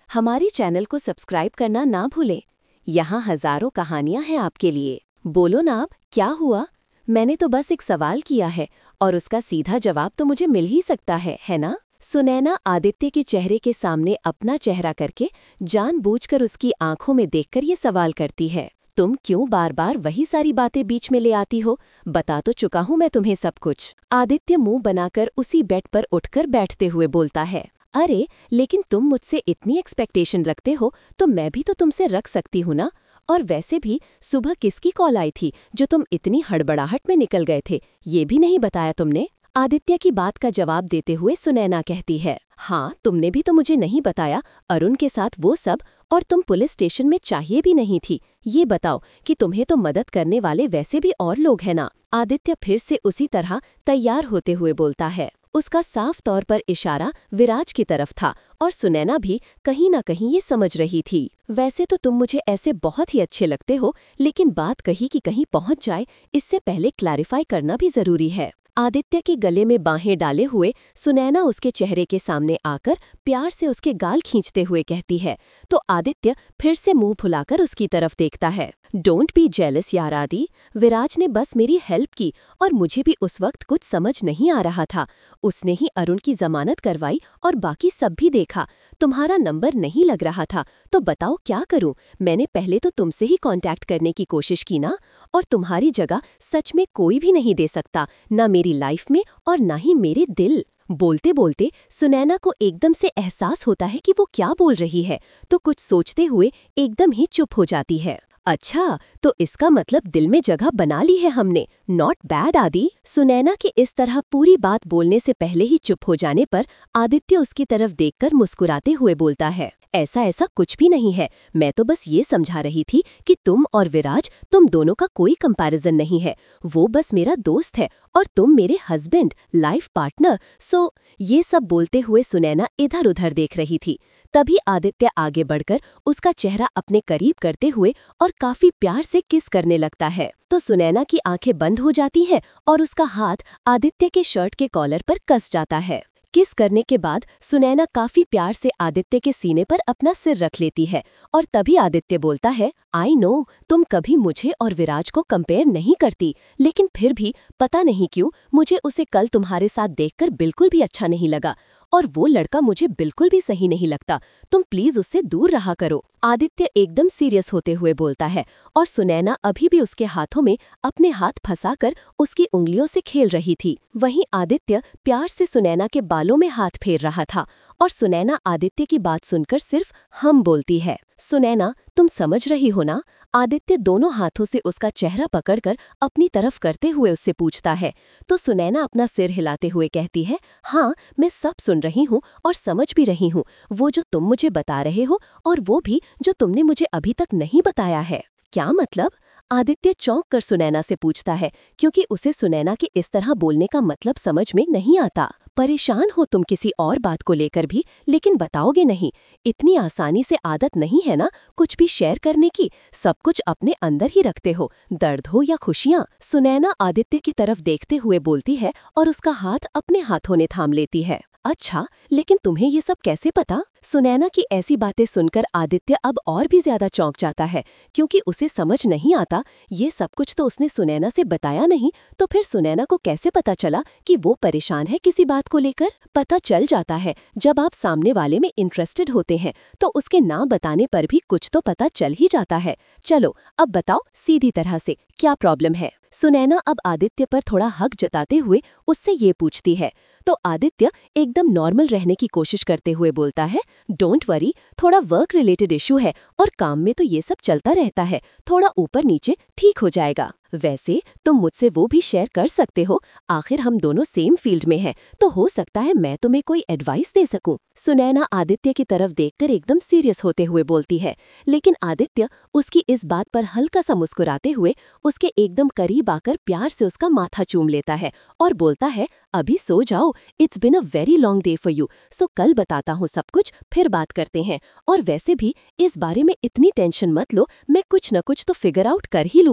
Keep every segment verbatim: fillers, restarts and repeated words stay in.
हमारी चैनल को सब्सक्राइब करना ना भूलें। यहाँ हजारों कहानियाँ हैं आपके लिए। बोलो ना आप, क्या हुआ? मैंने तो बस एक सवाल किया है और उसका सीधा जवाब तो मुझे मिल ही सकता है, है ना? सुनैना आदित्य के चेहरे के सामने अपना चेहरा करके जानबूझकर उसकी आंखों में देखकर ये सवाल करती है, तुम क्यों बार बार वही सारी बातें बीच में ले आती हो? बता तो चुका हूँ मैं तुम्हें सब कुछ। आदित्य मुंह बनाकर उसी बेड पर उठकर बैठते हुए बोलता है, अरे लेकिन तुम मुझसे इतनी एक्सपेक्टेशन रखते हो तो मैं भी तो तुमसे रख सकती हूँ ना। और वैसे भी सुबह किसकी कॉल आई थी जो तुम इतनी हड़बड़ाहट में निकल गए थे, ये भी नहीं बताया तुमने। आदित्य की बात का जवाब देते हुए सुनैना कहती है, हाँ तुमने भी तो मुझे नहीं बताया अरुण के साथ वो सब, और तुम पुलिस स्टेशन में चाहिए भी नहीं थी। ये बताओ कि तुम्हें तो मदद करने वाले वैसे भी और लोग हैं ना। आदित्य फिर से उसी तरह तैयार होते हुए बोलता है। उसका साफ तौर पर इशारा विराज की तरफ था और सुनैना भी कहीं ना कहीं ये समझ रही थी। वैसे तो तुम मुझे ऐसे बहुत ही अच्छे लगते हो, लेकिन बात कहीं की कहीं पहुंच जाए इससे पहले क्लैरिफाई करना भी जरूरी है। आदित्य के गले में बाहें डाले हुए सुनैना उसके चेहरे के सामने आकर प्यार से उसके गाल खींचते हुए कहती है, तो आदित्य फिर से मुंह फुलाकर उसकी तरफ देखता है। डोंट बी जेलस यार आदि, विराज ने बस मेरी हेल्प की और मुझे भी उस वक्त कुछ समझ नहीं आ रहा था। उसने ही अरुण की जमानत करवाई और बाकी सब भी देखा। तुम्हारा नंबर नहीं लग रहा था तो बताओ क्या करूं? मैंने पहले तो तुमसे ही कांटेक्ट करने की कोशिश की ना, और तुम्हारी जगह सच में कोई भी नहीं दे सकता, ना मेरी लाइफ में और ना ही मेरे दिल। बोलते बोलते सुनैना को एकदम से एहसास होता है कि वो क्या बोल रही है, तो कुछ सोचते हुए एकदम ही चुप हो जाती है। अच्छा, तो इसका मतलब दिल में जगह बना ली है हमने। नॉट बैड आदि। सुनैना के इस तरह पूरी बात बोलने से पहले ही चुप हो जाने पर आदित्य उसकी तरफ देखकर मुस्कुराते हुए बोलता है, ऐसा ऐसा कुछ भी नहीं है। मैं तो बस ये समझा रही थी कि तुम और विराज, तुम दोनों का कोई कंपैरिजन नहीं है। वो बस मेरा दोस्त है और तुम मेरे हस्बैंड, लाइफ पार्टनर। सो ये सब बोलते हुए सुनैना इधर उधर देख रही थी। तभी आदित्य आगे बढ़कर उसका चेहरा अपने करीब करते हुए और काफी प्यार से किस करने लगता है, तो सुनैना की आंखें बंद हो जाती है और उसका हाथ आदित्य के शर्ट के कॉलर पर कस जाता है। किस करने के बाद सुनैना काफी प्यार से आदित्य के सीने पर अपना सिर रख लेती है और तभी आदित्य बोलता है, आई नो तुम कभी मुझे और विराज को कंपेयर नहीं करती, लेकिन फिर भी पता नहीं क्यों मुझे उसे कल तुम्हारे साथ देखकर बिल्कुल भी अच्छा नहीं लगा, और वो लड़का मुझे बिल्कुल भी सही नहीं लगता। तुम प्लीज उससे दूर रहा करो। आदित्य एकदम सीरियस होते हुए बोलता है और सुनैना अभी भी उसके हाथों में अपने हाथ फंसाकर उसकी उंगलियों से खेल रही थी। वहीं आदित्य प्यार से सुनैना के बालों में हाथ फेर रहा था और सुनैना आदित्य की बात सुनकर सिर्फ हम बोलती है, सुनैना तुम समझ रही हो ना? आदित्य दोनों हाथों से उसका चेहरा पकड़कर अपनी तरफ करते हुए उससे पूछता है, तो सुनैना अपना सिर हिलाते हुए कहती है, हाँ मैं सब सुन रही हूँ और समझ भी रही हूँ, वो जो तुम मुझे बता रहे हो और वो भी जो तुमने मुझे अभी तक नहीं बताया है। क्या मतलब? आदित्य चौंक कर सुनैना से पूछता है, क्योंकि उसे सुनैना के इस तरह बोलने का मतलब समझ में नहीं आता। परेशान हो तुम किसी और बात को लेकर भी, लेकिन बताओगे नहीं। इतनी आसानी से आदत नहीं है ना कुछ भी शेयर करने की, सब कुछ अपने अंदर ही रखते हो, दर्द हो या खुशियाँ। सुनैना आदित्य की तरफ देखते हुए बोलती है और उसका हाथ अपने हाथों ने थाम लेती है। अच्छा, लेकिन तुम्हें ये सब कैसे पता? सुनैना की ऐसी बातें सुनकर आदित्य अब और भी ज्यादा चौंक जाता है, क्योंकि उसे समझ नहीं आता ये सब कुछ तो उसने सुनैना से बताया नहीं, तो फिर सुनैना को कैसे पता चला कि वो परेशान है किसी बात को लेकर? पता चल जाता है जब आप सामने वाले में इंटरेस्टेड होते हैं, तो उसके ना बताने पर भी कुछ तो पता चल ही जाता है। चलो अब बताओ सीधी तरह से क्या प्रॉब्लम है? सुनैना अब आदित्य पर थोड़ा हक जताते हुए उससे ये पूछती है, तो आदित्य एकदम नॉर्मल रहने की कोशिश करते हुए बोलता है, डोंट वरी, थोड़ा वर्क रिलेटेड इशू है और काम में तो ये सब चलता रहता है, थोड़ा ऊपर नीचे ठीक हो जाएगा। वैसे तुम मुझसे वो भी शेयर कर सकते हो, आखिर हम दोनों सेम फील्ड में हैं, तो हो सकता है मैं तुम्हें कोई एडवाइस दे सकूं। सुनैना आदित्य की तरफ देखकर एकदम सीरियस होते हुए बोलती है, लेकिन आदित्य उसकी इस बात पर हल्का सा मुस्कुराते हुए उसके एकदम करीब आकर प्यार से उसका माथा चूम लेता है और बोलता है, अभी सो जाओ, it's been a very long day for you, so कल बताता हूँ सब कुछ, फिर बात करते हैं। और वैसे भी इस बारे में इतनी टेंशन मत लो, मैं कुछ न कुछ तो फिगर आउट कर ही लूंगा।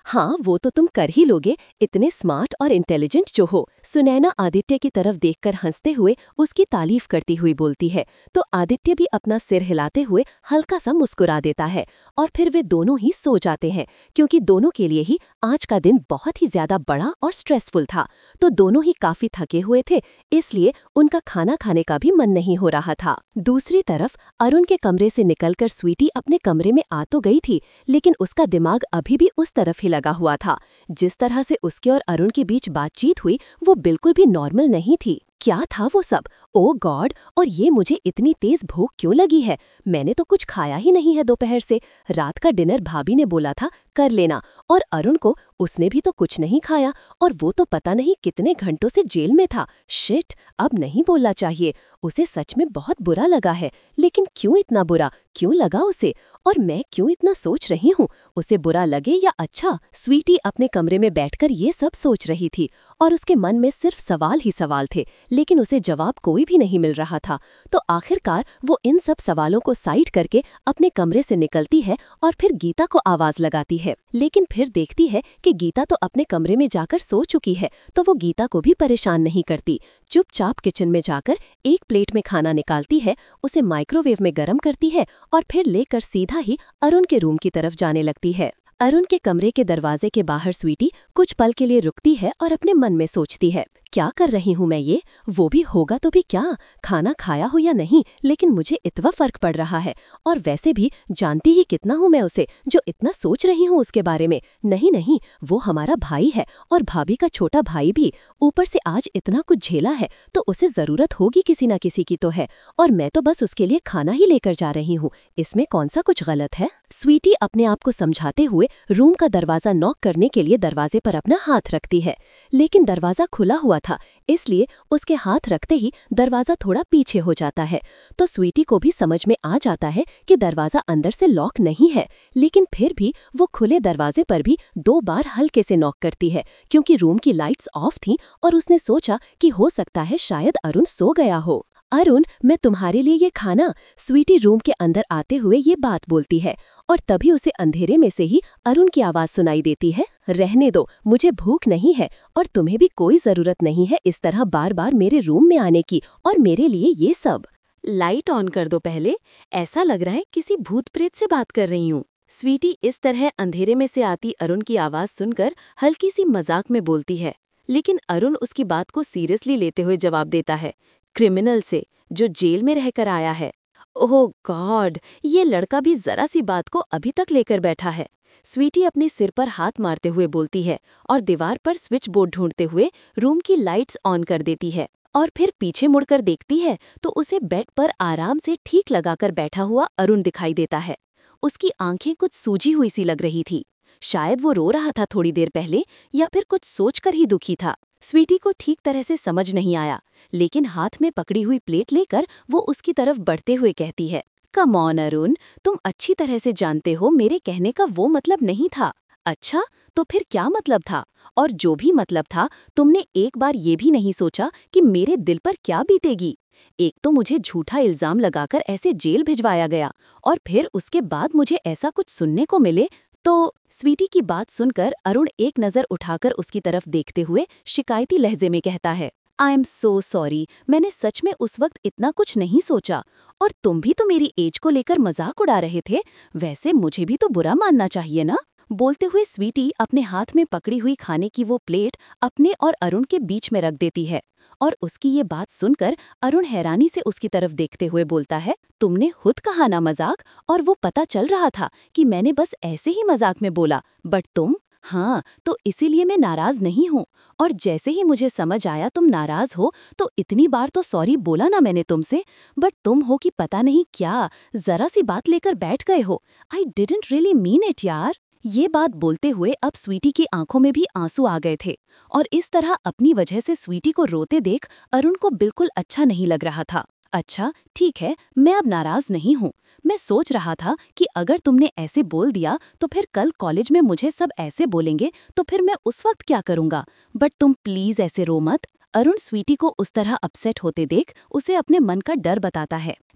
हाँ, वो तो तुम कर ही लोगे, इतने स्मार्ट और इंटेलिजेंट जो हो। सुनैना आदित्य की तरफ देखकर हंसते हुए उसकी तारीफ करती हुई बोलती है, तो आदित्य भी अपना सिर हिलाते हुए हल्का सा मुस्कुरा देता है और फिर वे दोनों ही सो जाते हैं, क्योंकि दोनों के लिए ही आज का दिन बहुत ही ज्यादा बड़ा और स्ट्रेसफुल था। तो दोनों ही काफी थके हुए थे, इसलिए उनका खाना खाने का भी मन नहीं हो रहा था। दूसरी तरफ अरुण के कमरे से निकलकर स्वीटी अपने कमरे में आ तो गई थी, लेकिन उसका दिमाग अभी भी उस तरफ ही लगा हुआ था। जिस तरह से उसके और अरुण के बीच बातचीत हुई वो बिल्कुल भी नॉर्मल नहीं थी। क्या था वो सब? ओ गॉड, और ये मुझे इतनी तेज भूख क्यों लगी है? मैंने तो कुछ खाया ही नहीं है दोपहर से। रात का डिनर भाभी ने बोला था कर लेना, और अरुण को उसने भी तो कुछ नहीं खाया, और वो तो पता नहीं कितने घंटों से जेल में था। शिट, अब नहीं बोलना चाहिए। उसे सच में बहुत बुरा लगा है, लेकिन क्यों इतना बुरा? क्यों लगा उसे? और मैं क्यों इतना सोच रही हूँ? उसे बुरा लगे या अच्छा? स्वीटी अपने कमरे में बैठकर ये सब सोच रही थी, और उसके मन में सिर्फ सवाल ही सवाल थे, लेकिन उसे जवाब कोई भी नहीं मिल रहा था। तो आखिरकार वो इन सब सवालों को साइड करके अपने कमरे से निकलती है और फिर गीता को आवाज लगाती है। लेकिन फिर देखती है कि गीता तो अपने कमरे में जाकर सो चुकी है, तो वो गीता को भी परेशान नहीं करती। चुपचाप किचन में जाकर एक प्लेट में खाना निकालती है, उसे माइक्रोवेव में गर्म करती है और फिर लेकर सीधा ही अरुण के रूम की तरफ जाने लगती है। अरुण के कमरे के दरवाजे के बाहर स्वीटी कुछ पल के लिए रुकती है और अपने मन में सोचती है, क्या कर रही हूँ मैं ये? वो भी होगा तो भी क्या, खाना खाया हो या नहीं, लेकिन मुझे इतना फर्क पड़ रहा है। और वैसे भी जानती ही कितना हूँ मैं उसे, जो इतना सोच रही हूँ उसके बारे में। नहीं नहीं, वो हमारा भाई है और भाभी का छोटा भाई भी। ऊपर से आज इतना कुछ झेला है तो उसे जरूरत होगी किसी न किसी की तो है, और मैं तो बस उसके लिए खाना ही लेकर जा रही हूँ। इसमें कौन सा कुछ गलत है? स्वीटी अपने आप को समझाते हुए रूम का दरवाजा नॉक करने के लिए दरवाजे पर अपना हाथ रखती है, लेकिन दरवाजा खुला हुआ था, इसलिए उसके हाथ रखते ही दरवाजा थोड़ा पीछे हो जाता है। तो स्वीटी को भी समझ में आ जाता है कि दरवाजा अंदर से लॉक नहीं है, लेकिन फिर भी वो खुले दरवाजे पर भी दो बार हल्के से नॉक करती है, क्योंकि रूम की लाइट्स ऑफ थीं और उसने सोचा कि हो सकता है शायद अरुण सो गया हो। अरुण, मैं तुम्हारे लिए ये खाना। स्वीटी रूम के अंदर आते हुए ये बात बोलती है, और तभी उसे अंधेरे में से ही अरुण की आवाज सुनाई देती है, रहने दो, मुझे भूख नहीं है और तुम्हें भी कोई जरूरत नहीं है इस तरह बार बार मेरे रूम में आने की, और मेरे लिए ये सब। लाइट ऑन कर दो पहले, ऐसा लग रहा है किसी भूत प्रेत से बात कर रही हूँ। स्वीटी इस तरह अंधेरे में से आती अरुण की आवाज सुनकर हल्की सी मजाक में बोलती है, लेकिन अरुण उसकी बात को सीरियसली लेते हुए जवाब देता है, क्रिमिनल से जो जेल में रहकर आया है। ओह गॉड, ये लड़का भी जरा सी बात को अभी तक लेकर बैठा है। स्वीटी अपने सिर पर हाथ मारते हुए बोलती है और दीवार पर स्विच बोर्ड ढूंढते हुए रूम की लाइट्स ऑन कर देती है, और फिर पीछे मुड़कर देखती है तो उसे बेड पर आराम से ठीक लगाकर बैठा हुआ अरुण दिखाई देता है। उसकी आंखें कुछ सूजी हुई सी लग रही थी। शायद वो रो रहा था थोड़ी देर पहले, या फिर कुछ सोचकर ही दुखी था। स्वीटी को ठीक तरह से समझ नहीं आया, लेकिन हाथ में पकड़ी हुई प्लेट लेकर वो उसकी तरफ बढ़ते हुए कहती है, कम ऑन अरुण, तुम अच्छी तरह से जानते हो मेरे कहने का वो मतलब नहीं था। अच्छा, तो फिर क्या मतलब था? और जो भी मतलब था, तुमने एक बार ये भी नहीं सोचा कि मेरे दिल पर क्या बीतेगी? एक तो मुझे झूठा इल्जाम लगाकर ऐसे जेल भिजवाया गया, और फिर उसके बाद मुझे ऐसा कुछ सुनने को मिले। तो स्वीटी की बात सुनकर अरुण एक नज़र उठाकर उसकी तरफ देखते हुए शिकायती लहजे में कहता है, आई एम सो सॉरी, मैंने सच में उस वक्त इतना कुछ नहीं सोचा, और तुम भी तो मेरी एज को लेकर मजाक उड़ा रहे थे, वैसे मुझे भी तो बुरा मानना चाहिए ना। बोलते हुए स्वीटी अपने हाथ में पकड़ी हुई खाने की वो प्लेट अपने और अरुण के बीच में रख देती है, और उसकी ये बात सुनकर अरुण हैरानी से उसकी तरफ देखते हुए बोलता है, तुमने खुद कहा ना मजाक, और वो पता चल रहा था कि मैंने बस ऐसे ही मजाक में बोला, बट तुम, हाँ, तो इसीलिए मैं नाराज नहीं हूँ, और जैसे ही मुझे समझ आया तुम नाराज हो तो इतनी बार तो सॉरी बोला ना मैंने तुमसे, बट तुम हो कि पता नहीं क्या जरा सी बात लेकर बैठ गए हो। I didn't really mean it यार। ये बात बोलते हुए अब स्वीटी की आंखों में भी आंसू आ गए थे, और इस तरह अपनी वजह से स्वीटी को रोते देख अरुण को बिल्कुल अच्छा नहीं लग रहा था। अच्छा ठीक है, मैं अब नाराज नहीं हूँ। मैं सोच रहा था कि अगर तुमने ऐसे बोल दिया तो फिर कल कॉलेज में मुझे सब ऐसे बोलेंगे, तो फिर मैं उस वक्त क्या करूँगा? बट तुम प्लीज ऐसे रो मत। अरुण स्वीटी को उस तरह अपसेट होते देख उसे अपने मन का डर बताता है,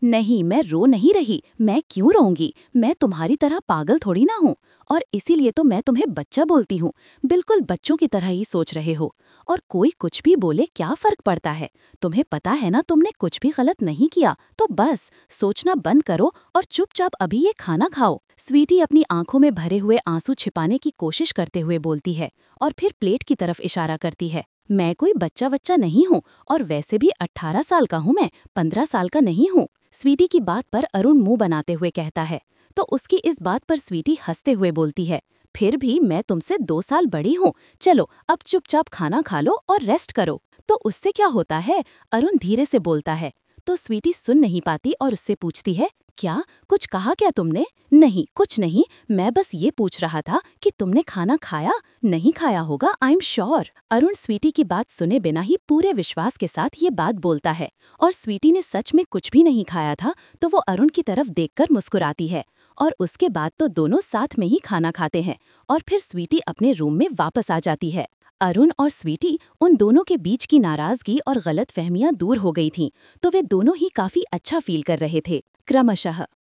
नहीं, मैं रो नहीं रही। मैं क्यों रोऊंगी? मैं तुम्हारी तरह पागल थोड़ी ना हूँ। और इसीलिए तो मैं तुम्हें बच्चा बोलती हूँ। बिल्कुल बच्चों की तरह ही सोच रहे हो। और कोई कुछ भी बोले क्या फर्क पड़ता है? तुम्हें पता है ना तुमने कुछ भी गलत नहीं किया, तो बस सोचना बंद करो और चुपचाप अभी ये खाना खाओ। स्वीटी अपनी आंखों में भरे हुए आंसू छिपाने की कोशिश करते हुए बोलती है और फिर प्लेट की तरफ इशारा करती है। मैं कोई बच्चा बच्चा नहीं हूँ, और वैसे भी अट्ठारह साल का हूँ मैं, पंद्रह साल का नहीं हूँ। स्वीटी की बात पर अरुण मुंह बनाते हुए कहता है। तो उसकी इस बात पर स्वीटी हंसते हुए बोलती है, फिर भी मैं तुमसे दो साल बड़ी हूँ। चलो अब चुपचाप खाना खा लो और रेस्ट करो। तो उससे क्या होता है? अरुण धीरे से बोलता है। तो स्वीटी सुन नहीं पाती और उससे पूछती है, क्या कुछ कहा क्या तुमने? नहीं, कुछ नहीं, मैं बस ये पूछ रहा था कि तुमने खाना खाया? नहीं खाया होगा, I am sure. Arun sweetie की बात सुने बिना ही पूरे विश्वास के साथ ये बात बोलता है, और स्वीटी ने सच में कुछ भी नहीं खाया था तो वो अरुण की तरफ देखकर मुस्कुराती है। और उसके बाद तो दोनों साथ में ही खाना खाते हैं और फिर स्वीटी अपने रूम में वापस आ जाती है। अरुण और स्वीटी, उन दोनों के बीच की नाराजगी और गलतफहमियां दूर हो गई थीं, तो वे दोनों ही काफी अच्छा फील कर रहे थे। क्रमशः